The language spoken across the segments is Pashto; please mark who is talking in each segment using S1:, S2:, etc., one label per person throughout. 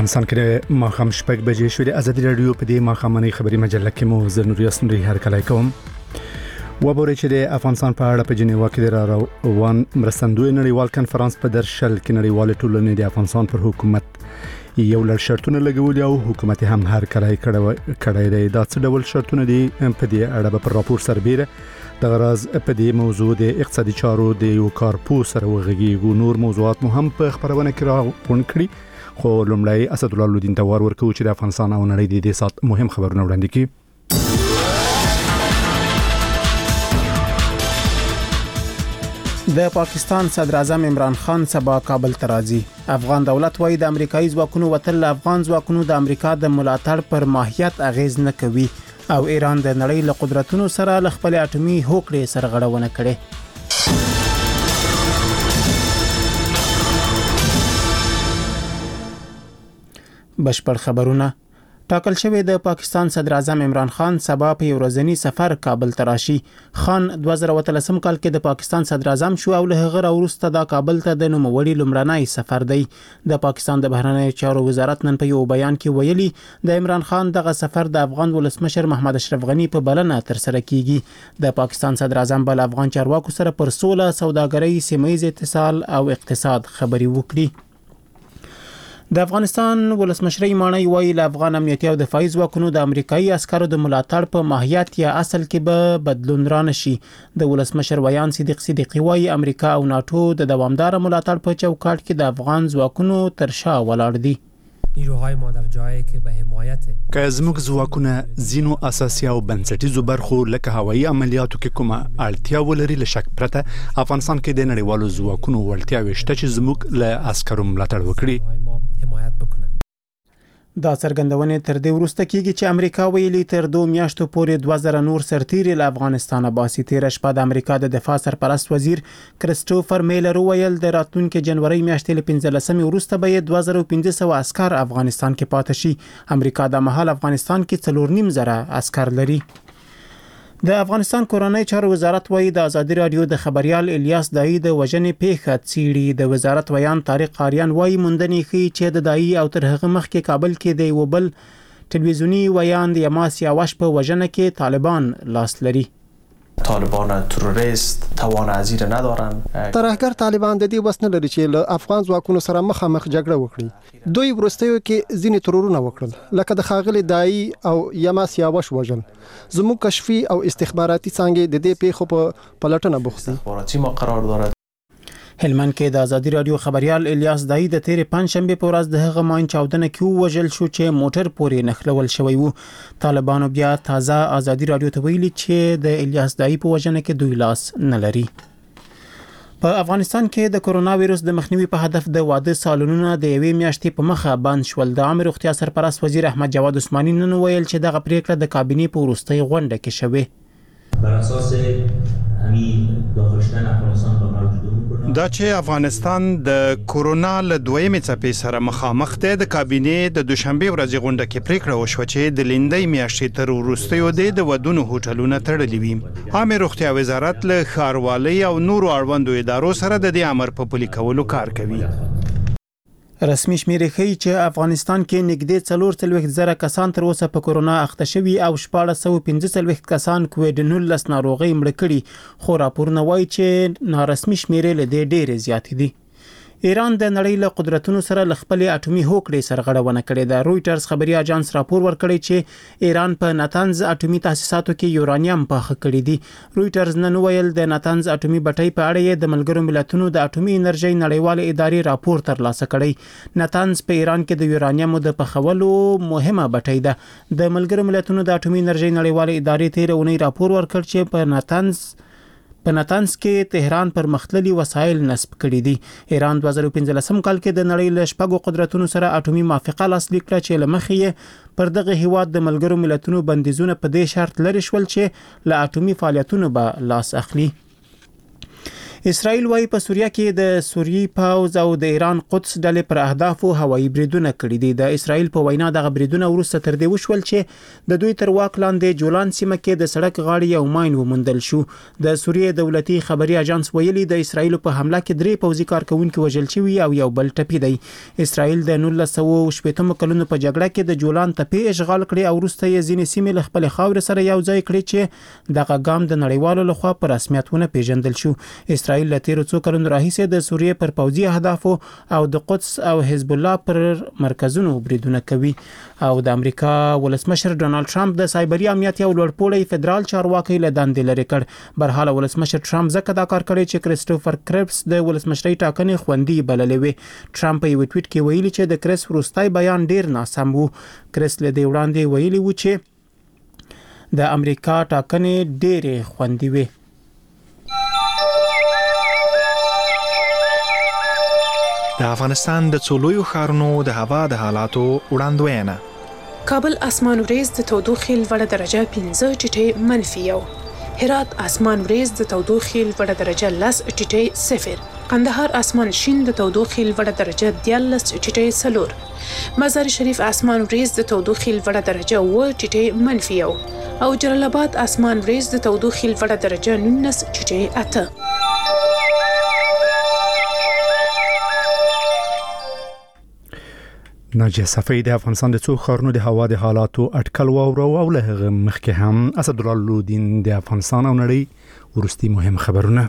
S1: افغانستان کې ماښام 6 بجې شوې. ازادي رادیو په دې ماښامنۍ خبري مجله کې مو زه نور یاسین هر کله کوم. وبورې چې د افغانستان په اړه په جنیوا کې روان مرستندوی نړیوال کانفرنس په درشل کې نړیوال ټولنې د افغانستان پر حکومت یو لړ شرطونه لګولي او حکومت هم هر کله کړی دی. دا څه ډول شرطونه دي په دې اړه په راپور سربېره د غرض په دې موضوع د اقتصادي چارو د یو کارپو سره وغږیږو. نور موضوعات مو هم په خبرونه کې راغونډ کړي، خو لومړی اسدالله لودین ته ورکو چې د افغانستان او نړۍ د دې سات مهم خبرونه وړاندې کړي.
S2: د پاکستان صدر اعظم عمران خان سبا کابل ته راځي. افغان دولت وايي د امریکایي ځواکونو وتل افغان ځواکونو د امریکا د ملاتړ پر ماهیت اغیز نه کوي او ایران د نړۍ له قدرتونو سره ل خپل اټومي هوکړې سرغړونه کړې. بشپړ خبرونه. ټاکل شوی د پاکستان صدر اعظم عمران خان سبا په یو ورځنی سفر کابل ته راشي. خان 2013 کال کې د پاکستان صدر اعظم شو او له هغه وروسته د کابل ته د نوموړي لومړنی سفر دی. د پاکستان د بهرنیو چارو وزارت نن په یو بیان کې ویلي د عمران خان دغه سفر د افغان ولسمشر محمد اشرف غنی په بلنه تر سره کیږي. د پاکستان صدر اعظم بل افغان چارواکو سره پر سوله، سوداګرۍ، سیمه ییز اتصال او اقتصاد خبري وکړي. د افغانستان ولسمشر مانی وایي له افغان امنیتي او دفاعي ځواکونو د امریکایي عسکرو د ملاتړ په ماهیت یا اصل کې به بدلون رانشي. د ولسمشر ویان صدیقی وایي امریکا او ناتو د دوامدار ملاتړ په چوکاټ کې د افغان ځواکونو تر شا ولاړ دي.
S3: نیروهای ما در جایی که به حمایت
S1: که زموږ ځواکونه زینو اساسي او بنسټیزو برخو لکه هوایي عملیاتو کې کومه اړتیا ولري، له شک پرته افغانستان کې د نړیوالو ځواکونو وړتیاوې شته چې زموږ له عسکرو ملاتړ وکړي.
S3: حمایت بکنن.
S2: دا څرګندونه تر دې وروسته کیږي چې امریکا ویلي تر 2 میاشتو پورې 2000 نور سرتیري له افغانستانه باسي. تیر شپه د امریکا د دفاع سرپرست وزیر کریسټوفر میلر ویل د راتلونکي جنوري میاشتې له 15 وروسته به 2500 عسكر افغانستان کې پاتې شي. امریکا د مهال افغانستان کې 4.5 عسكر لري. د افغانستان کورنۍ چارو وزارت وایي د ازادي رادیو د خبريال الیاس دای د وژنې پیښه څیړي. د وزارت ویان طارق قاریان وایي موندنې ښیي چې د دای او تر هغه مخکې کابل کې د یو بل ټلویزیونی ویان د یماس یاوش په وژنه کې طالبان لاس لري.
S4: طالبان تروریست توان ازیر ندارن.
S5: ترهګر طالبان د دې وس نه لري چې له افغان ځواکونو سره مخامخ جګړه وکړي. دوی ورستیو کې ځینې ترورونه وکړل لکه د خاغلی دای او یماس یاوش وژل. زموږ کشفي او استخباراتي څانګې د دې پیښو په پلټنه بوخت دي.
S4: استخباراتي ما قرار دارد.
S2: هلمند کې د ازادي رادیو خبريال الیاس دای د تیر پنځشنبه په ورځ د هغه ماین چاودنه کې وژل شو چې موټر پورې نخلول شوی وو. طالبانو بیا تازه ازادي رادیو ته ویلي چې د الیاس دای په وژنه کې دوی لاس نه لري. په افغانستان کې د کرونا وایرس د مخنیوي په هدف د واده سالونونه د یوې میاشتې په مخه بند شول. د عامه روغتیا سرپرست وزیر احمد جواد عثماني نن ویل چې دغه پریکړه د کابینې په وروستۍ غونډه کې شوه.
S6: بر اساس همین داخلشتن افغانستان به موجود
S7: دا چې افغانستان د کورونا له دویمې څپې سره مخامخ دی، د کابینې د دوشنبه ورځې غونډه کې پریکړه وشوه چې د لیندۍ میاشتې تر وروستیو د ودونو هوټلونه تړلي وي. عامه روغتیا وزارت له ښاروالۍ او نورو اړوندو ادارو سره د دې امر په پلي کولو کار کوي.
S2: رسمي شمیرې ښیي چې افغانستان کې نږدې 440,000 کسان تر اوسه په کورونا اخته شوي او 1445 کسان کووډ-19 ناروغي مړ کړي، خو راپورونه وایي چې نارسمي شمیرې له دې ډېرې زیاتې دي. ایران د نړۍ له قدرتونو سره ل خپل اټومي هوکړې سرغړونه کړې ده. رويټرز خبري اژانس راپور ورکړی چې ایران په ناتنز اټومي تاسیساتو کې یورانیم پاخه کړی دی. رويټرز نن ویل د ناتنز اټومي بټۍ په اړه د ملګرو ملتونو د اټومي انرژي نړیواله ادارې راپور ترلاسه کړی. ناتنز په ایران کې د یورانیم د پخولو مهمه بټۍ ده. د ملګرو ملتونو د اټومي انرژي نړیواله ادارې تیر اونۍ راپور ورکړ چې په ناتنز کې تهران پر مختلفي وسایل نصب کړي دي. ایران 2015 کال کې د نړۍ له شپږو قدرتونو سره اټومي موافقه لاسلیک کړه چې لمخې پر دغه هیواد د ملګرو ملتونو بندیزونه په دې شرط لري شول چې له اټومي فعالیتونو به لاس اخلي. اسرائیل وايي په سوریه کې د سوریې پوځ او د ایران قدس ډلې پر اهدافو هوایي بریدونه کړي دي. د اسرائیل په وینا دغه بریدونه وروسته تر دې وشول چې د دوی تر واک لاندې جولان سیمه کې د سړک غاړې یو ماین وموندل شو. د سوریې دولتي خبري اژانس ویلي د اسرائیل په حمله کې 3 پوځي کارکونکو وژل شوي او یو بل ټپي دی. اسرائیل د 1980 کلونو په جګړه کې د جولان تپې اشغال کړي او وروسته یې ځینې سیمې له خپل خاور سره یو ځای کړي چې دغه ګام د نړیوالو لخوا په رسمیت ونه پیژندل شو. اسرائیل له 13 کلونو راهیسې د سوریې پر پوځي اهدافو او د قدس او حزب الله پر مرکزونو بریدونه کوي. او د امریکا ولسمشر ډونالد ټرمپ د سایبري امنیت یو لوړپوړی فدرال چارواکي له دندې لرې کړ. برحال ولسمشر ټرمپ ځکه دا کار کړی چې کریسټوفر کریپس د ولسمشرۍ ټاکنې خوندي بللې وي. ټرمپ یو ټویټ کې ویلي چې د کریس وروستای بیان ډیر ناسم وو. کریس له دې وړاندې ویلي و چې د امریکا ټاکنې ډېرې خوندي وي.
S8: د افغانستان د څولویو ښارونو د هوا د حالاتو وړاندوینه.
S9: کابل اسمان وریځ د تودوخې لوړه درجه 15 ټیټې -1. هرات اسمان وریځ د تودوخې لوړه درجه 10 ټیټې 0. قندهار اسمان شین د تودوخې لوړه درجه 13 ټیټې 4. مزار شریف اسمان وریځ د تودوخې لوړه درجه 9 ټیټې -1 او جلال آباد اسمان وریځ د تودوخې لوړه درجه 19 ټیټې 8.
S1: ناجیه صفی د افغانستان د څو ښارونو د هوا د حالاتو اټکل واورو او له هغه مخکې هم اسدالله لودین د افغانستان او نړۍ ورستي مهم خبرونه.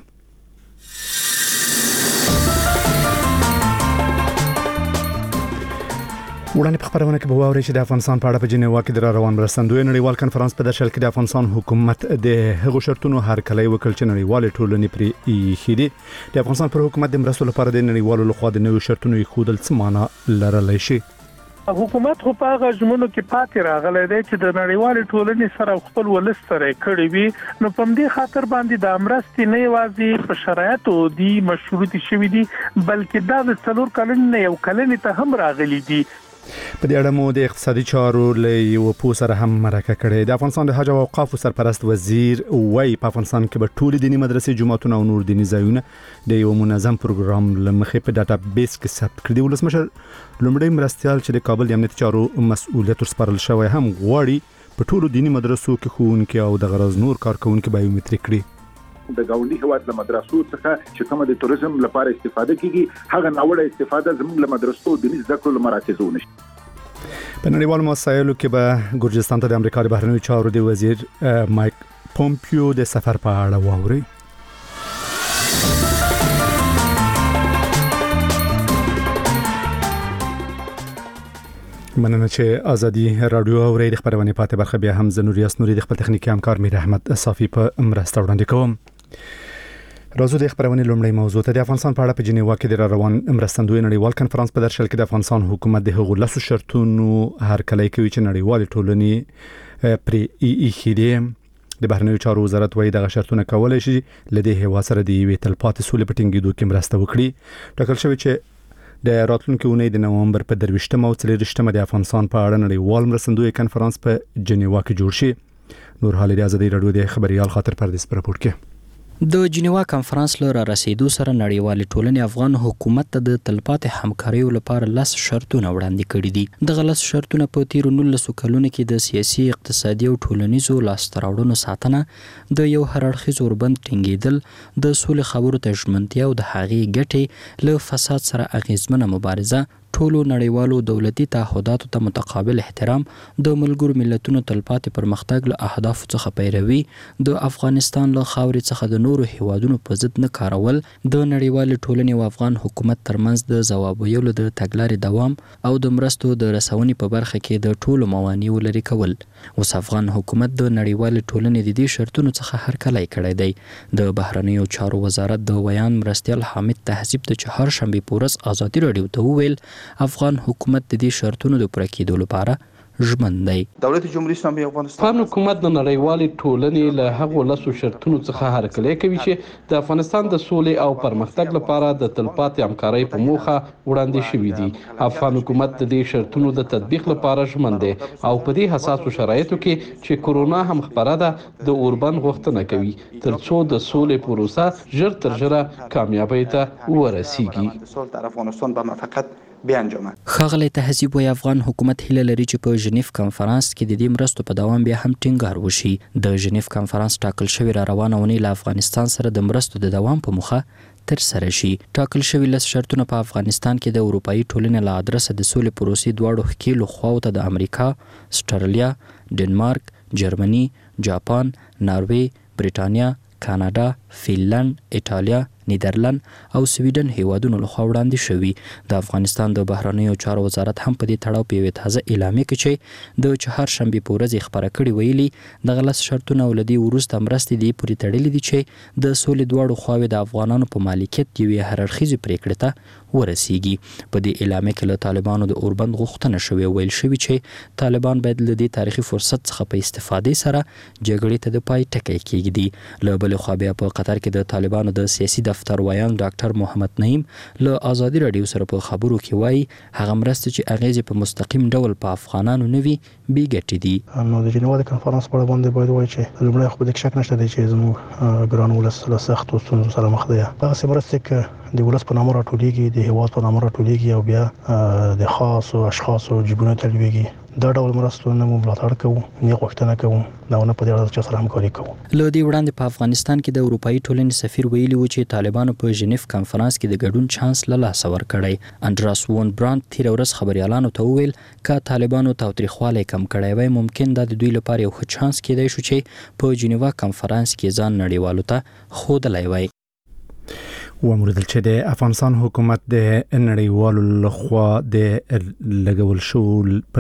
S1: وړاندې په خبرونه کې به واورئ چې د افغانستان په اړه په جنیوا کې د روان مرستندوی نړیوال کنفرانس په درشل کې د افغانستان حکومت د هغو شرطونو هرکلی وکړ چې نړیوال ټولنې پرې ایښي دي. د افغانستان پر حکومت د مرستو لپاره د نړیوالو لخوا د نویو شرطونو ایښودل څه معنا لرلی شي؟
S10: حکومت خو په هغه ژمنو کې پاتې راغلی دی چې د نړیوالې ټولنې سره خپل ولس سره کړی وي. نو په دې خاطر باندې د مرستې نه یوازې په شرایطو دي مشروط شوي دي بلکې دا د 4 کلن نه یو کلن ته هم راغلي دي.
S1: په دې اړه مو د اقتصادي چارو له یو پوه سره هم مرکه کړې. د افغانستان د حج او اوقاف سرپرست وزیر وایي په افغانستان کې به ټول دینی مدرسې، جماعتونه او نور دینی ځایونه د یو منظم پروګرام لمخې په ډاټا بیس کې ثبت کړي. ولسمشر لومړی مرستيال چې د کابل د امنیتي چارو مسؤلیت ورسپارل شوی هم غواړي په ټول دینی مدرسو کې ښوونکي او د غرض نور کارکونکي بایومتریک کړي.
S11: د ګاونډي هیواد له مدرسو څخه چې کومه د توریزم لپاره استفاده کیږي هغه ناوړه استفاده زموږ له مدرسو د زده کړو مراکزو نشي.
S1: په نړیوالو مسایلو کې به ګورجستان ته د امریکا د بهرنیو چارو د وزیر مایک پومپیو د سفر په اړه واوري. مننه چې ازادي رادیو اوري د خبرونه پاتې برخه بیا هم زنوریاس نوري د خپل تخنیکی همکار میر احمد صافی په مرسته وړاندې کوم. راځو د خبرونه لومړی موضوع ته. د افغانستان په اړه په جنیوا کې د روان مرستندوی نړیوال کنفرانس په درشل کې د افغانستان حکومت د هغو لاسو شرطونو هرکلی کوي چې نړیوال ټولنې پرې ایښي دي. د بهرنیو چارو وزارت وايي دغه شرطونه کولای شي لدې هوا سره د یوې تلپاتې سولې په ټینګېدو کې مرسته وکړي. ټاکل شوی چې د راتلونکي اونۍ د نومبر په 23 او 24 د افغانستان په اړه نړیوال مرستندوی کنفرانس په جنیوا کې جوړ شي. نور حال د ازادي رادیو د خبريال خاطر پردیس پر راپور کې
S12: د جنیوا کنفرانس لپاره رسیدو سره نړیوال ټولنې افغان حکومت ته د تلپاتې همکاریو لپاره لاس شرطونه وړاندې کړي دي. د غلط شرطونه په تیر 19 کلونو کې د سیاسي، اقتصادي او ټولنیزو لاسته راوړنو ساتنه، د یو هرړخیز اوربند ټینګېدل، د سولې خبرو ته ژمنتیا او د هغې ګټې له فساد سره اغیزمنه مبارزه، ټولو نړیوالو دولتي تعهداتو ته متقابل احترام، د ملګرو ملتونو تلپاتې پرمختګ له اهدافو څخه پیروي، د افغانستان له خاورې څخه د نورو هیوادونو په ضد نه کارول، د نړیوالې ټولنې او افغان حکومت ترمنځ د ځواب ویلو د تګلارې دوام او د مرستو د رسونې په برخه کې د ټولو موانعو لرې کول. اوس افغان حکومت د نړیوالې ټولنې د دې شرطونو څخه هرکلی کړی دی. د بهرنیو چارو وزارت د ویان مرستیال حامد تهذیب د چهارشنبې په ورځ ازادي رادیو ته وویل افغان حکومت د دې شرطونو د پوره کېدو لپاره ژمن دی.
S13: دولت جمهوریت اسلامی افغانستان
S14: حکومت د نړیوالې ټولنې له هغو لسو شرطونو څخه هرکلی کوي چې د افغانستان د سولې او پرمختګ لپاره د تلپاتې همکارۍ په موخه وړاندې شوي دي. افغان حکومت د دې شرطونو د تطبیق لپاره ژمن دی او په دې حساسو شرایطو کې چې کرونا هم خپره ده د اوربند غوښتنه کوي ترڅو د سولې پروسه ژر تر ژره کامیابی ته ورسیږي.
S12: ښاغلی تهذیب وایي افغان حکومت هیله لري چې په ژنیف کنفرانس کې د دې مرستو په دوام بیا هم ټینګار وشي. د ژنیف کنفرانس ټاکل شوی را روانه ونې له افغانستان سره د مرستو د دوام په موخه تر سره شي. ټاکل شوی لس شرطونه په افغانستان کې د اروپאי ټولنې له ادرسه د سولې پروسې دواړو ښکیلو خواو ته د امریکا، استرالیا، ډنمارک، جرمني، جاپان، ناروې، برېټانیا، کاناډا، فینلند، ایټالیا، نیدرلند او سویډن هیوادونو لخوا وړاندې شوي. د افغانستان د بهرنیو چارو وزارت هم په دې تړاو په یوې تازه اعلامیه کې چې د چهارشنبې په ورځ خبره کړې ویلي د غلط شرطونه ولدي وروسته مرستې دې پورې تړلې دي چې د سولې دواړو خواوې د افغانانو په مالکیت یوې هررخیزې پریکړې ته ورسیږي. په دې اعلامیه کې له طالبانو د اوربند غوښتنه شوې ویل شوي چې طالبان باید له دې تاریخي فرصت څخه په استفادې سره جګړې ته د پای ټکی کېږدي. له بلې خوا بیا په قطر کې د طالبانو د سیاسي دفتر ویان ډاکټر محمد نعیم له آزادي رادیو سره په خبرو کې وایي هغه مرستې چې اغیزې په مستقیم ډول په افغانانو نه وي بې ګټې دي.
S15: نو د جنیوا د کنفرانس په اړه باندې باید وایي چې لومړی خو د شک نشته دی چې زموږ ګران ولس له سختو ستونزو سره مخ دی. هغه مرستې چې د ولس په نامه راټولېږي د هیواد په نامه راټولېږي او بیا د خاصو اشخاصو جیبونو ته لویږي دا ډول مرستو نه مو ملاتړ کوو نه غوښتنه کوو دا نه په دې اړه چې سره همکاري کوو.
S12: له دې وړاندې په افغانستان کې د اروپאי ټولنې سفیر ویلي و چې طالبانو په ژنیف کنفرانس کې د ګډون چانس له لاسه ورکړی. انډراس وون براند تیر ورځ خبريالانو ته وویل ک طالبانو تاوتریخوالی کم کړی وای ممکن دا د دوی لپاره یو ښه چانس کېدای شو چې په جنیوا کنفرانس کې ځان نړیوالو ته ښودلی وای.
S1: وموردل چې د افغانستان حکومت د نړیوالو لخوا د لګول شو پر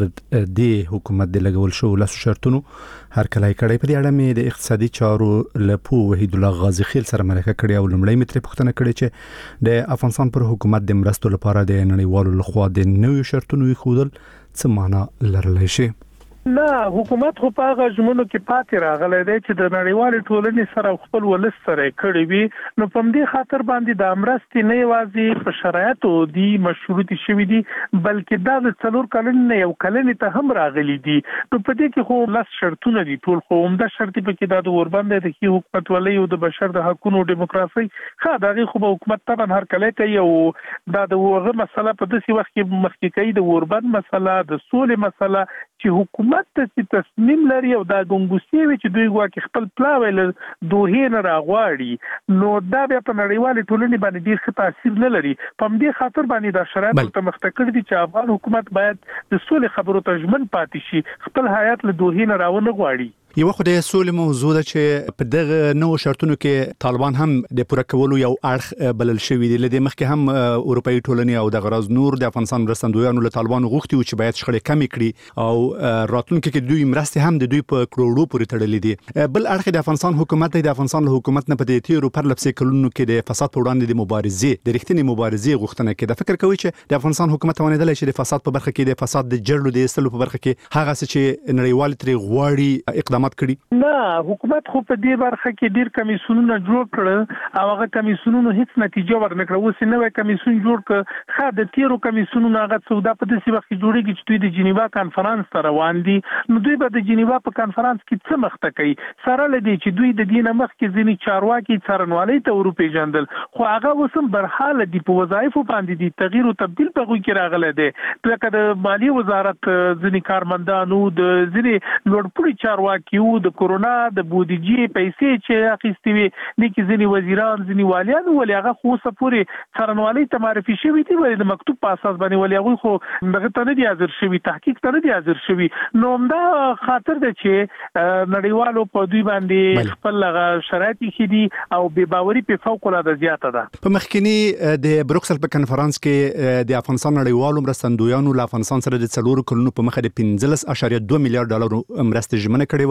S1: د حکومت د لګول شو لاسو شرطونو هرکلی کړی. په دې اړه مې د اقتصادي چارو لپو وحید الله غازی خیل سره مرکه کړې او لمړی متر پوښتنه کړې چې د افغانستان پر حکومت د مرستو لپاره د نړیوالو لخوا د نویو شرطونو خودل څه معنی لرلی شي.
S10: نه حکومت خو په هغه ژمنو کې پاتې راغلی دی چې د نړیوالې ټولنې سره خپل ولس سره کړی وي. نو په دې خاطر باندې د مرستې نه یوازې په شرایطو دي مشروطي شوي دي بلکې دا د 4 کلن نه یو کلن ته هم راغلي دي. نو په دې کې خو لس شرطونه دي ټول خو عمده شرط په کې د اوربند د حکومت ولې او د بشر د حقوقو او دیموکراسي ښه دغه خو حکومت طبعا هر کله کوي او دا د وغه مسله په داسې وخت کې مخکې کوي د اوربند مسله د سولې مسله چې حکومت ته تصمیم لري او دا ګنګوسي وي چې دوی غواړي خپل پلاوی له دوه نه راغواړي. نو دا بیا په نړیوالې ټولنې باندې ډیر ښه تاثیر نه لري. په دې خاطر باندې دا شرایط ته مختکر دي چې افغان حکومت باید د سولې خبرو ته ژمن پاتې شي خپل حیات له دوه نه راونه غواړي.
S1: یو خو د سولې موضوع ده چې په دغه نو شرطونو کې طالبان هم د پوره کولو یو اړخ بلل شوی دی. لدې مخکې هم اروپאי ټولنې او د غرض نور د افغانستان مرستندویانو له طالبان غوښتي چې باید شخړې کمې کړي او راتلونکي کې دوی مرستې هم د دوی په کروڑو پورې تړلې دي. بل اړخ د افغانستان حکومت د افغانستان له حکومت نه په دې تیرو پر لپسې کلونو کې د فساد په وړاندې د مبارزې د رښتینی مبارزې غوښتنه کوي. فکر کوي چې د افغانستان حکومت توانیدل چې د فساد په برخه کې د فساد د جړلو د استلو په برخه کې هغه څه چې نړیوال تر غواړي اقدامات کړي.
S10: نه حکومت خو په دې برخه کې ډیر کمیسیونونه جوړ کړل او هغه کمیسیونونو هیڅ نتیجه ورنکړه. اوس نوې کمیسیون جوړ کړ خا د تیرو کمیسیونونو هغه سودا په دې وخت کې جوړیږي چې دوی د جنیوا کانفرنس ته روان دي. نو دوی به د جنیوا په کانفرنس کې څه مخته کوي سره لدی چې دوی د دینه مخ کې ځینی چارواکي څرنوالي ته اروپای جندل خو هغه وسم برحاله دی په وظایفو باندې دي تغییر او تبديل په غوږ کې راغله دي. لکه د مالی وزارت ځینی کارمندانو د ځینی لوړپوړي چارواکي او د کورونا د بودیجې پیسې چې اخیستي وي لیکي ځینی وزیران ځینی والیان ولې هغه خو سپوري څرنوالي ته معرفي شوی دي ولې د مکتوب په اساس باندې ولې هغه خو دغه ته نه دي حاضر شوی تحقیق ته نه دي حاضر شوی. نو دا خاطر ده چې نړیوالو په دوی باندې خپل شرایط کې دي او بې باوري په فوق العاده زیاته ده.
S1: په مخکنی د بروکسل په کنفرانس کې د افغانستان نړیوالو مرستندویانو له افغانستان سره د 4 کلونو په مخه د 15.2 میلیارډ ډالر مرستې ژمنه کړې و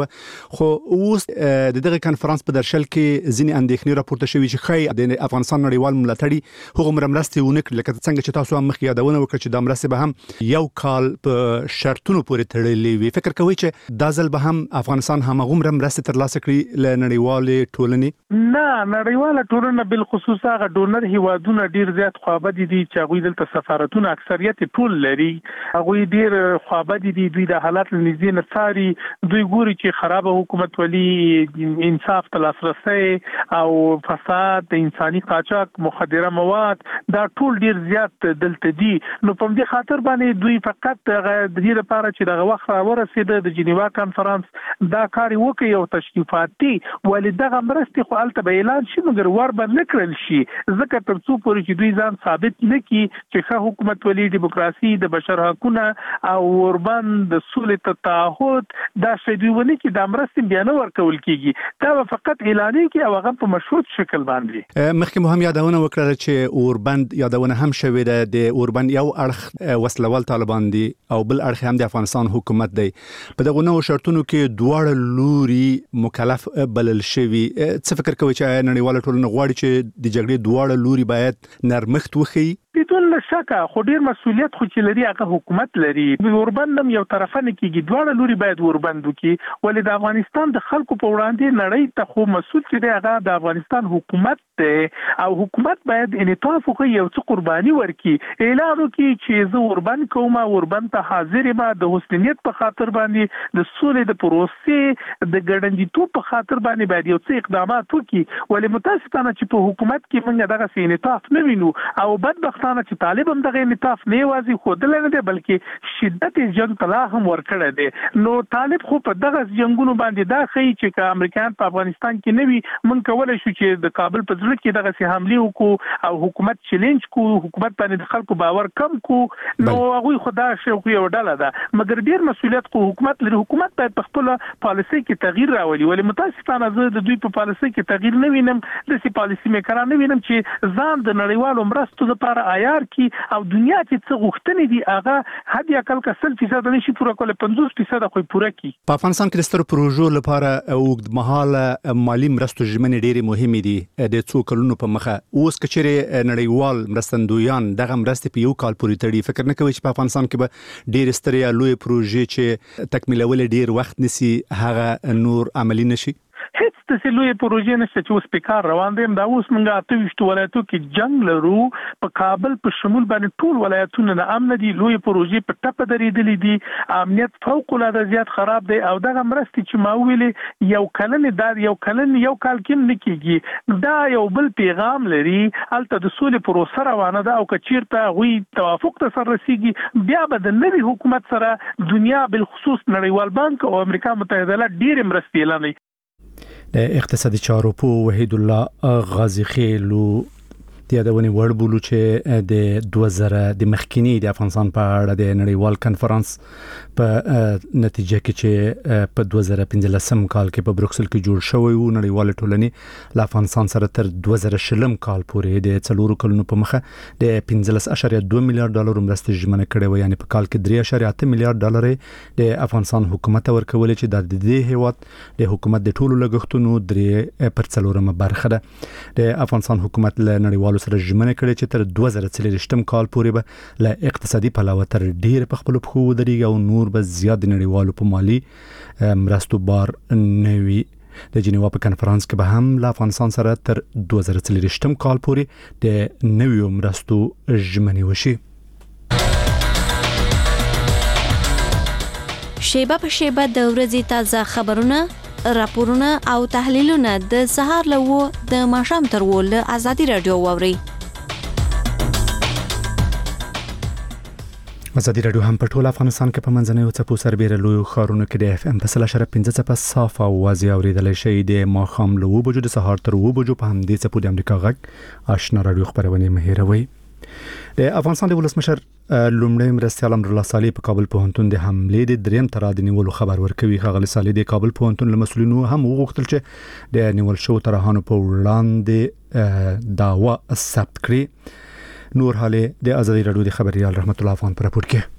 S1: و خو اوس د دغه کانفرنس په درشل کې ځینې اندېښنې راپورته شوې چې خای د افغانستان نړیوال ملاتړي هغه مرمرستي ونکړي لکه څنګه چې تاسو هم مخکې یادونه وکړه چې د مرستې به هم یو کال په شرطونو پورې تړلې وي. فکر کوي چې دا ځل به هم افغانستان هم هغه مرستې ترلاسه کړي له نړیوال ټولنې؟
S10: نه، نړیواله ټولنه بل خصوص هغه ډونر هیوادونه ډیر زیات خوابدي دي چې هغه دلته سفارتونه اکثریت ټول لري. هغه ډیر خوابدي دي، دوی د حالات لنیزي نثاري، دوی ګوري چې خراب حکومت ولي انصاف تلاسرسي او فساد، انساني قاچاق، مخدره مواد دا ټول ډیر زیات دلته دي. نو په دې خاطر باندې دوی فقط د دې لپاره چې دغه وخت راورسېد د جنیوا کانفرنس دا کار وکړي او تشریفاتي ولې دغه مرستې خو الته به اعلان شي مګر ور باندې نکړل شي ځکه تر څو پورې چې دوی ځان ثابت نکړي چې ښه حکومت ولي، دیموکراسي، د بشر حقوقونه او وربان د سولې تعهد دا شی دوی ونه کې د مرستې بیا نه ورکول کیږي، دا فقط اعلان کې او هغه په مشروط شکل باندې.
S1: مخکې مو هم یادونه وکړه چې اوربند یادونه هم شوې ده، د اوربند یو اړخ وسلوال طالبان دي او بل اړخ هم د افغانستان حکومت دی. په دغه نوو شرطونو کې دواړه لوري مکلف بلل شوي. څه فکر کوي چې نړیواله ټولنه غواړي چې د جګړې دواړه لوري باید نرمښت وښيي؟
S10: بدون شکه خو ډیر مسؤلیت خو چې لري هغه حکومت لري. وربندم یو طرفه نه کیږي، دواړه لوري باید وربند وکړي. ولې د افغانستان د خلکو په وړاندې نړۍ ته خو مسؤل چې دی هغه د افغانستان حکومت دی او حکومت باید انعطاف وکړي، یو څه قرباني ورکړي، اعلان وکړي چې زه وربند کوم، وربند ته حاضر یم د حسنیت په خاطر باندې، د سولې د پروسې د ګډنډیتوب په خاطر باندې باید یو څه اقدامات وکړي. ولې متاسفانه چې په حکومت کې موږ دغه انعطاف نه وینو او بدبختانه چې طالب هم دغه انعطاف نه یوازې خودل نه دی بلکې شدت جنگ طلا هم ورکړی دی. نو طالب خو په دغه جنگونو باندې دا ښیي چې امریکایان په افغانستان کې نه وي، موږ کولی شو چې د کابل په زړه کې دغه حمله وکړو او حکومت چیلنج کو، حکومت باندې د خلکو باور کم کو. نو هغه خدا شوق یو ډله ده مګر ډیر مسؤلیت کو حکومت لري. حکومت باید په خپل پالیسي کې تغییر راولي. ولې متاسفانه زه د دوی په پالیسي کې تغییر نه وینم، د پالیسي میکران نه وینم چې ځان د نړیوالو مرستو لپاره عیار کی او دنیا چې څه غوښتنې دي هغه حد اقل که 100% نشي پوره کولای، 50% خو پوره کی.
S1: په افغانستان کې د سترو پروژو لپاره اوږدمهاله مالی مرستو ژمنې ډېرې مهمې دي د څو کلونو په مخه. اوس کچېرې نړیوال مرستندویان دغه مرستې په یو کال پورې تړي، فکر نه کوي چې په افغانستان کې به ډېرې سترې لوی پروژې چې تکمیلول ډېر وخت نسی هغه نور عملی نشي؟
S10: هیڅ د لوی پروژې نشته چې اوس په کار روان دي. دا اوس موږ 28 ولایتو کې جنگ لرو، په کابل په شمول باندې ټول ولایتونه نه امن دي، لوی پروژې په ټپه درېدلې دي، امنیت فوق العاده زیات خراب دی او دغه مرستې چې ما ویلې یو کال کې نه کیږي. دا یو بل پیغام لري، الته د سولې پروسه روانه ده او کچیرته غوي توافق ته سر رسیږي بیا به د نوي حکومت سره دنیا بالخصوص نړیوال بانک او امریکا متحده ایالات ډېر مرستې اعلانوي.
S1: د اقتصادي چارو په وحید الله غازی خیلو د یادونې وړ بولو چې د 2000 د مخکینی د افغانستان په اړه د نړیوال کانفرنس په نتیجه کې چې په 2015 کال کې په بروکسل کې جوړ شوی و، نړیوال ټولنې له افغانستان سره تر 2020 کال پورې د 4 کلونو په مخه د 15.2 میلیارډ ډالر مرستې ژمنه کړې و، یعنی په کال کې 3.8 میلیارډ ډالر د افغانستان حکومت ورکول چې د دې هیواد د حکومت د ټولو لګښتونو 3% برخه ده. د افغانستان حکومت له نړیوال سره ژمنه کړې چې تر 2030 کال پورې به له اقتصادي پلوه تر ډیر په خپل پخو ودرېږي او نور به زیات د نړیوالو په مالی مرستو بار نه وي. د جنیوا په کانفرنس کې به هم له افغانستان سره تر 2030 کال پورې د نویو مرستو ژمنې وشي.
S16: شیبه په شیبه د ورځې تازه خبرونه، راپورونه او تحلیلونه د سهار له د ماښام تر له ازادي رادیو واوري.
S1: ازادي رادیو هم په ټول افغانستان کې په منځنیو څپو سربېره لوی ښارونو کې د FM په 0.5 څپه صاف او واضح اوریدلای شي. د ماښام له 2 بجو د سهار تر 2 بجو په همدې څپو د امریکا غږ آشنا رادیو خبرونه مهیروي. د افغانستان د ولسمشر لومړی مرستیال امر الله صالح په کابل پوهنتون د حملې د دریم ترادې نیولو خبر ورکوي. ښاغلي صالح د کابل پوهنتون له مسؤلینو هم وغوښتل چې د نیول شو ترهانو په وړاندې دعوا ثبت کړي. نور حاله د ازادي رادیو د خبريال رحمت الله افغان پر راپور کې.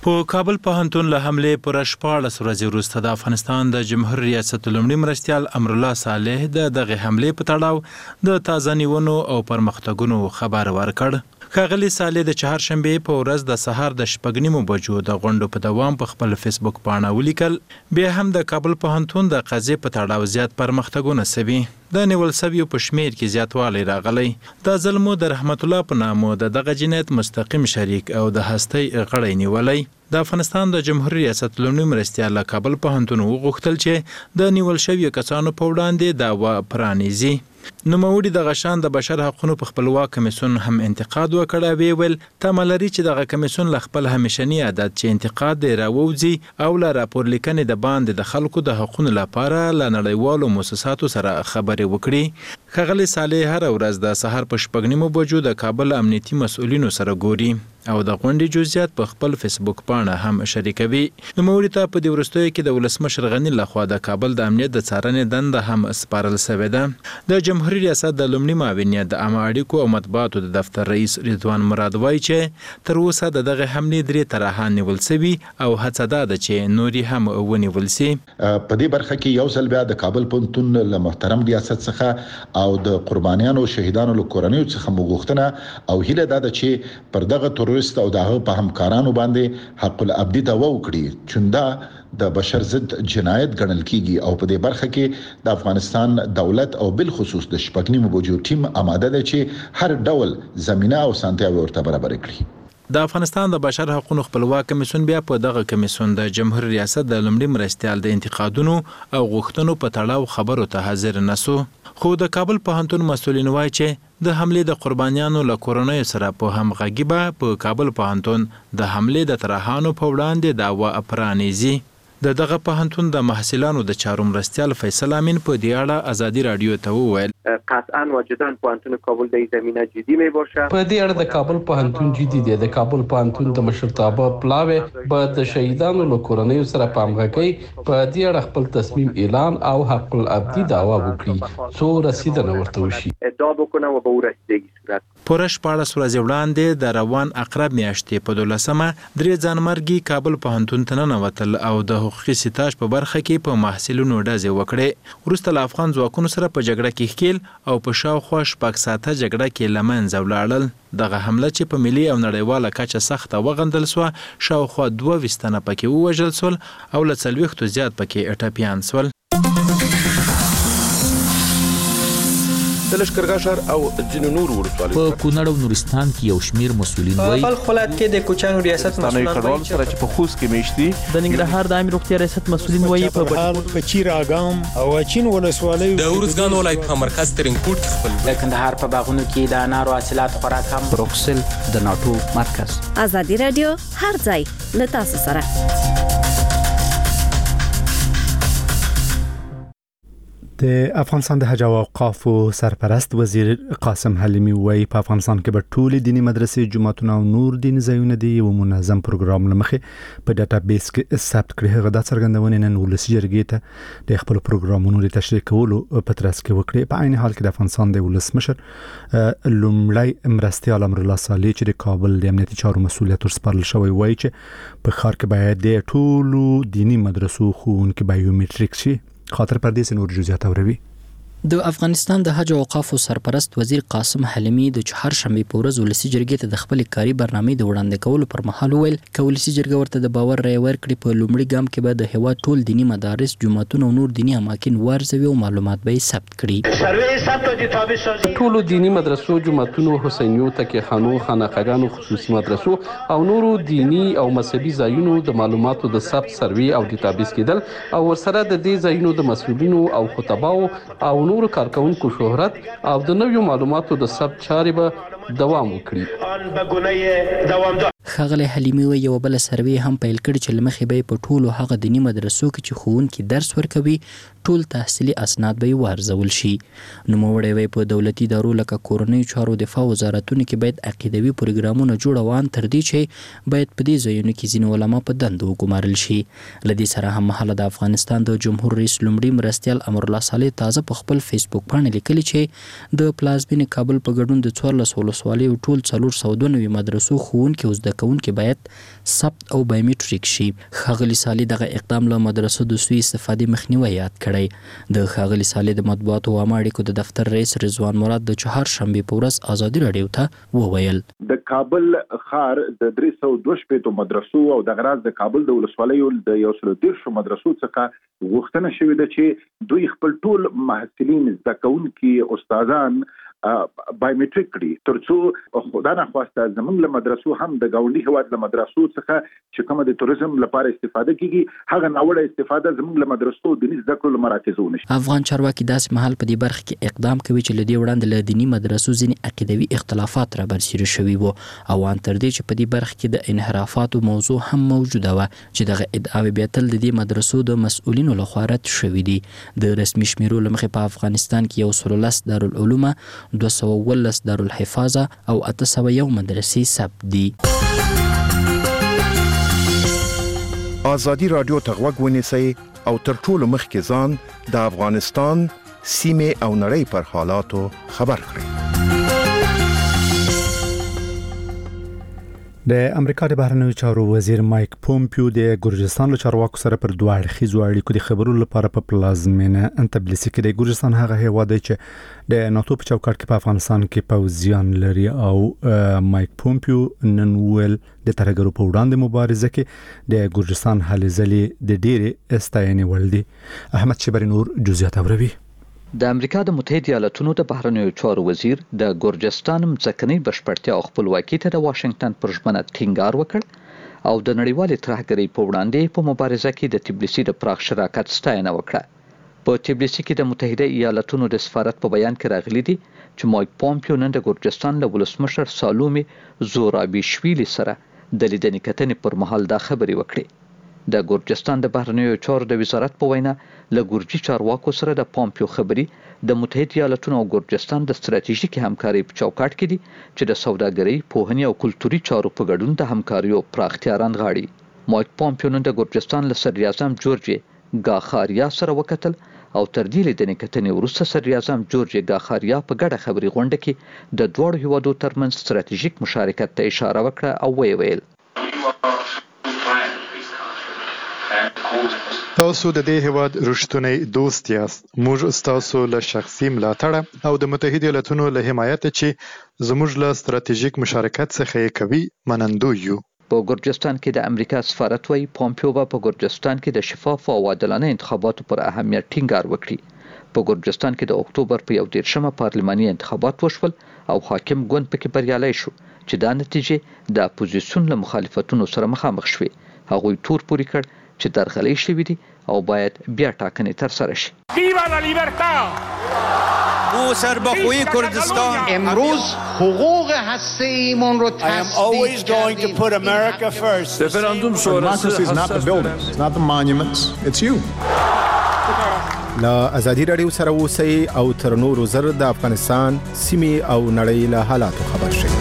S17: په کابل پوهنتون له حملې پر 14 ورځې وروسته د افغانستان د جمهور ریاست لومړي مرستیال امرالله صالح دغه حملې په تړاو د تازه نیونو او پرمختګونو خبر ورکړ. ښاغلي صالح د چهارشنبې په ورځ د سهار د 6:30 بجو د غونډو په دوام په خپل فیسبوک پاڼه ولیکل بیا هم د کابل پوهنتون د قضیې په تړاو زیات پرمختګونه سوي. د نیول سویو په شمیر کې زیاتوالی راغلی. دا ځل مو د رحمت الله په نامو دغه جنایت مستقیم شریک او د هستۍ غړی نیولی. د افغانستان د جمهور ریاست لومړي مرستیال له کابل پوهنتون وغوښتل چې د نیول شویو کسانو په وړاندې دعوا پرانیزي. نوموړي د غشان د بشر حقوقو په خپلواک کمیسیون هم انتقاد وکړ او ویل تمه لري چې دغه کمیسیون له خپل همیشني عادت چې انتقاد دی راووځي او له راپور لیکنې د باندې د خلکو د حقوقو لپاره له نړیوالو مؤسساتو سره خبرې وکړي. ښاغلي صالح هر ورځ د سهار په 6:30 بجو د کابل امنیتي مسؤلینو سره ګوري او د غونډې جزئیات په خپل فیسبوک پاڼه هم شریکوي. نوموړي ته په دې وروستیو کې د ولسمشر غني لخوا د کابل د امنیت د څارنې دنده هم سپارل شوې ده. د جمهوریت ریاست د لومړي معاونیت د عامه اړیکو او مطبوعاتو د دفتر رئیس رضوان مراد وایي چې تر اوسه دغه حملې 3 طرحان نیول شوي او هڅه ده چې نوري هم ونیول شي.
S11: په دې برخه کې یو ځل بیا د کابل پوهنتون له محترم ریاست څخه او د قربانیانو شهیدانو له کورنیو څخه موغوښتنه او هیله ده چې پر دغه تروریست او دغه په همکارانو باندې حق الابدي دعوا وکړي چوندا د بشر ضد جنایت ګڼل کیږي او په دې برخه کې د افغانستان دولت او بل خصوص د 6:30 بجو ټیم آماده ده چې هر ډول زمينه او سانتیاوي ورته برابر کړي.
S17: د افغانستان د بشر حقوقو خپلواک کمیسیون بیا په دغه کمیسیون د جمهور ریاست د لومړي مرستیال د انتقادونو او غوښتنو په تړاو خبرو ته حاضر نسو. خو د کابل پوهنتون مسؤلین وایي چې د حملې د قربانیانو له کورنیو سره په همغږي به په کابل پوهنتون د حملې د طرحانو په وړاندې دعوا پرانیزي. دغه پوهنتون د محصلانو د چارو مرستیال فیصل امین په دې اړه ازادي رادیو ته وویل
S18: قطعا واجداً پوهنتون کابل در این زمینه جدی می باشه.
S14: په دې اړه د کابل پوهنتون جدي دی. د کابل پوهنتون د مشرتابه پلاوی به د شهیدانو له کورنیو سره په همغږي په دې اړه خپل تصمیم اعلان او حق الابدي دعوا وکړي څو رسیدنه ورته وشي.
S18: ادعا بکنه و به او رسیدگی صورت.
S17: پر 14 ورځې وړاندې د روان اقرب میاشتې په 12مه 3 ځانمرګي کابل پوهنتون ته ننوتل او د حقوقي سیتاج په برخه کې په محصلینو ډزې وکړې. وروسته له افغان ځواکونو سره په جګړه کې ښکیل او په شاوخوا 6 ساعته جګړه کې له منځه ولاړل. دغه حمله چې په ملي او نړیواله کچه سخته وغندل سوه شاوخوا 22 تنه پکې ووژل سول او له 40 زیات پکې ټپیان سول.
S19: د لشکرګاه ښار او ځینو نورو ولسوالیو
S20: په کونړ او نورستان کې یو شمیر مسؤلین وایي
S21: په خپل کې د کوچانو ریاست مسؤلین
S19: وایي چې په خوست کې میشتي
S21: د ننګرهار د عامه روغتیا ریاست مسؤلین وایي په
S22: بهار په چیر اګام او چین ولسوالیو
S23: د اورزګان ولایت په مرکز ترینکوټ خپل
S24: د کندهار په باغونو کې د انارو حاصلات خوراک هم
S12: بروکسل د ناتو مرکز.
S16: ازادي رادیو هر ځای له تاسو سره.
S1: د افغانستان د حج او اوقافو سرپرست وزیر قاسم حلیمی وایي په افغانستان کې به ټول دینی مدرسې جماعتونه او نور دیني ځایونه دی یو منظم پروګرام لمخې په ډاټابیس کې ثبت کړي. هغه د څرګندونې نن ولسي جرګې ته د خپل پروګرامونو د تشریح کولو په ترڅ کې وکړي. په عین حال کې د افغانستان د ولسمشر لومړی مرستیال امرالله صالح چې د کابل د امنیتي چارو مسؤلیت ورسپارل شوی وایي چې په ښار کې باید د ټولو دینی مدرسو ښوونکي بایومټریک شي. خاطر پردیس نور جزئیات اوروي.
S12: د افغانستان د حج او اوقافو سرپرست وزیر قاسم حلیمی د چهارشنبه په ورځ ولسي جرګې ته د خپل کاري برنامې د وړاندې کولو پر مهال ویل چې ولسي جرګه ورته د باور رای ورکړي په لومړي ګام کې به د هیواد ټول دینی مدارس جماعتونه او نور دینی اماکن وارزوي او معلومات به ثبت کړي.
S14: ټولو دینی مدرسو جماعتونو حسینیو تکیخانو خانقاګانو خصوصي مدرسو او نورو دینی او مذهبي ځایونو د معلوماتو د ثبت سروي او ډیټابیس کېدل او ورسره د دې ځایونو د مسؤلینو او خطباو او نورو کارکونکو شهرت او د نویو معلوماتو د ثبت چارې به دوام وکړي.
S12: ښاغلی حلیمی وایي یوه بله سروې هم پیل کړې چې له مخې به یې په ټولو هغه دیني مدرسو کې چې ښوونکي درس ورکوي ټول تحصیلي اسناد به یې وارزول شي. نوموړی وایي په دولتي ادارو لکه کورنیو چارو دفاع وزارتونو کې باید عقیدوي پروګرامونه جوړوان تر دې چې باید په دې ځایونو کې ځینې علما په دندو وګمارل شي. له دې سره هممهاله د افغانستان د جمهور رئیس لومړي مرستیال امرالله صالح تازه په خپل فیسبوک باندې لیکلي چې د پلازمینې کابل په ګډون د 14 ولسوالیو ټول 492 مدرسو ښوونکي اوس د زده کوونکي باید ثبت او بایومټریک شي. ښاغلي صالح دغه اقدام له مدرسو د سوء استفادې مخنیوی یاد کړی. د ښاغلي صالح د مطبوعاتو او عامه اړیکو د دفتر رئیس رضوان مراد د چهارشنبې په ورځ ازادي راډیو ته وویل
S11: د کابل ښار د 302 مدرسو او د غراز د کابل د ولسوالیو د 113 مدرسو څخه غوښتنه شوې ده چې دوی خپل ټول محصلین زده کوونکي استادان بایومټریک کړي ترڅو خدای نه خواسته زموږ له مدرسو هم د گاونډي هواد له مدرسو څخه چې کوم د توریزم لپاره استفاده کیږي هغه ناوړه استفاده زموږ له مدرسو د زده کړو مراکزو نشي.
S12: افغان چارواکي داسې مهال په دې برخه کې اقدام کوي چې لدی وړاندې له دینی مدرسو ځینې عقیدوي اختلافات را برسېره شوي وو او ان تر دې چې په دې برخه کې د انحرافاتو موضوع هم موجوده و چې دغه ادعاوې بیا تل د دې مدرسو د مسؤلینو لخوا رد شوي دي. د رسمي شمیرو له مخې په افغانستان کې 113 دارالعلوم 219 دارالحفاظه او 801 مدرسې ثبت دي.
S3: ازادي رادیو ته غوږ ونیسئ او تر ټولو مخکې ځان د افغانستان سیمې او نړۍ پر حالاتو خبر کړئ.
S1: د امریکا د بهرنیو چارو وزیر مایک پومپیو د ګورجستان له چارواکو سره پر دوه اړخیزو اړیکو د خبرو لپاره په پلازمینه تبلیسي کې د ګورجستان هغه هیواد دی چې د ناتو په چوکاټ کې په افغانستان کې پوځیان لري او مایک پومپیو نن ویل د ترهګرو په وړاندې مبارزه کې د ګورجستان هلې ځلې د ډېرې ستاینې وړ دي. احمد شبری نور جزئیات اوروي.
S4: د امریکا د متحده ایالاتونو د بهرنیو چارو وزیر د ګورجستان ځمکنۍ بشپړتیا او خپلواکۍ ته د واشنگټن پر ژمنه ټینګار وکړ او د نړیوالې ترهګرۍ په وړاندې په مبارزه کې د تبلیسي د پراخ شراکت ستاینه وکړه. په تبلیسي کې د متحده ایالاتونو د سفارت په بیان کې راغلي دي چې مایک پومپیو نن د ګورجستان له ولسمشر سالومي زورابیشویلي سره د لیدنې کتنې پر مهال دا خبرې وکړې. د ګورجستان د بهرنیو چارو د وزارت په وینا له ګورجي چارواکو سره د پومپیو خبرې د متحده ایالاتونو او ګورجستان د ستراتیژیکي همکارۍ په چوکاټ کې دي چې د سوداګرۍ، پوهنې او کلتوري چارو په ګډون د همکاریو پراختیا رانغاړي. مایک پومپیو نن د ګورجستان له صدر اعظم جورج ګاخاریا سره وکتل او تر دې لیدنې کتنې وروسته صدر اعظم جورج ګاخاریا په ګډه خبري غونډه کې د دوړو هیوادو ترمنځ ستراتیژیک مشارکت ته اشاره وکړه او ویل
S5: تاسو د دې هیواد رښتونی دوست یاست. موږ ستاسو له شخصي ملاتړ او د متحده ایالاتونو له حمایت چې زموږ له ستراتیژیک مشارکت څخه یې کوي منندوی یو.
S4: په ګورجستان کې د امریکا سفارت وايي پومپیو په ګورجستان کې د شفاف او عادلانه انتخاباتو پر اهمیت ټینګار وکړي. په ګورجستان کې د اکتوبر په 11 پارلماني انتخابات وشول او حاکم ګوند پکې بریالی شو چې دا نتیجه د اپوزیسیون له مخالفتونو سره مخامخ شوې. هغوی تور پوري کړ چې درغلي شوی دي او باید بیا ټاکنې تر سره شي.
S6: ویوا لا لیبرتا
S25: او سربخوی کردستان
S26: امروز حقوق هسته‌ایمون رو
S6: I am always going to put America first.
S25: Referendum sonrası
S27: is not the buildings, it's not the monuments, it's you.
S28: لا ازادي رادیو سره اوسئ او تر نورو زر د افغانستان سیمې او نړۍ له حالاتو خبر شئ.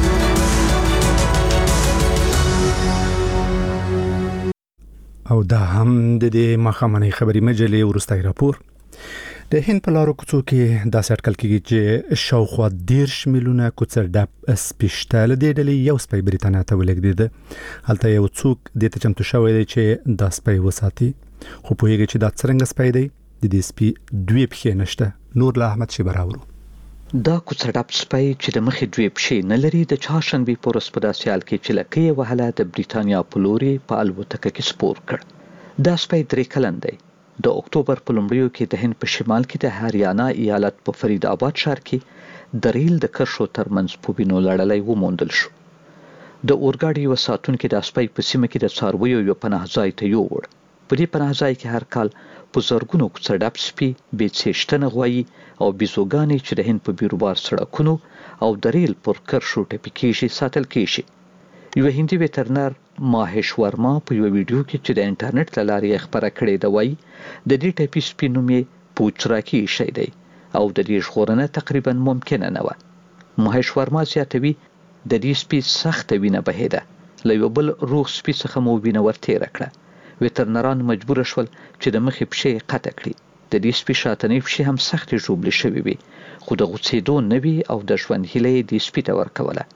S1: او دا هم د دې مخامنۍ خبري مجلې ورستای راپور. د هند په لارو کوڅو کې داسې اټکل کېږي چې شاوخوا 10 میلیونه کوڅه ډب سپیشتل د ډلې یو سپی بریتانیا ته ولګېد. هلته یو څوک د ته چمتو شوی دی چې دا سپی وساتي خو پوهیږي چې دا څنګه سپی دی. د دې سپی دوی پښې نشته. نور له احمد شي براورو.
S4: دا کوڅه ډب سپی چې د مخې دوی پښې نه لري د چهارشنبې په ورځ په داسې حال کې چې لکۍ یې وهله د بریتانیا په لوري په الوتکه کې سپور کړ. دا سپی 3 کلن دی. د اکتوبر په لومړیو کې د هند په شمال کې د هریانا ایالت په فرید آباد ښار کې د ریل د کرښو ترمنځ په وینو لړلی وموندل شو. د اورګاډي یوه ساتونکي د سپی په سیمه کې د څارویو یو پناه ځای ته یووړ. په دې پناه ځای کې هر کال په زرګونو کوڅه ډب سپي، بېڅښتنه غوایي او بیزوګانې چې د هند په بیروبار سړکونو او د ریل پر کرښو ټپي کېږي ساتل کېږي. یو هندي ویټرنر ماهیش ورما په یو ویډیو کې چې د انټرنیټ له لارې یې خپره کړې ده وایي د دې ټپي سپي نوم یې پوچراکي ایښی دی او د دې ژغورنه تقریبا ممکنه نه وه. ماهیش ورما زیاتوي د دې سپي سخته وینه بهېده. له یو بل روغ سپي څخه مو وینه ورتېره کړه. ویټرنران مجبور شول چې د مخې پښې قطع کړي. د دې سپي شاتنۍ پښې هم سختې ژوبلې شوې وي خو د غوڅېدو نه وي او د ژوند هیله یې دې سپي ته ورکوله.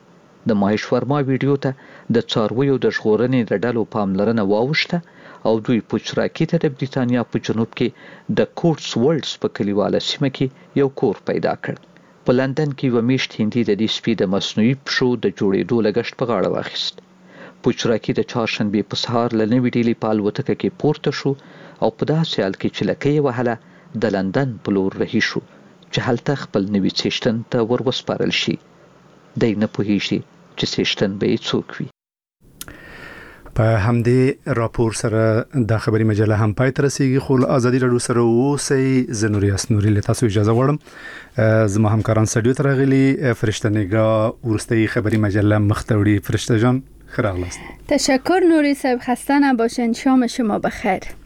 S4: د مهیش ورما ویډیو ته د څارویو د ژغورنې د ډلو پاملرنه واوښته او دوی پوچراکي ته د بریتانیا په جنوب کې د کوټس ولډز په کلیواله سیمه کې یو کور پیدا کړ. په لندن کې یوه میاشت هندي د دې سپي د مصنوعي پښو د جوړېدو لګښت په غاړه واخیست. پوچراکي د چهارشنبې په سهار له نوې ډیلي په الوتکه کې پورته شو او په داسې حال کې چې لکۍ یې وهله د لندن په لور رهي شو چې هلته خپل نوي څښتن ته ور وسپارل شي. دی نه پوهیږي چې څښتن به یې څوک وي.
S1: په همدې راپور سره د خبري مجله هم پای ته رسیږي، خو ازادي راډیو سره اوسئ. زه نوریاس نوري له تاسو اجازه غواړم. زما همکاران سټډیو ته راغلي. فرشته نگاه ورستۍ خبري مجله مختوری. فرشته جان خیرغلاست.
S2: تشکر نوری صاحب، خسته نباشین. شام شما بخیر.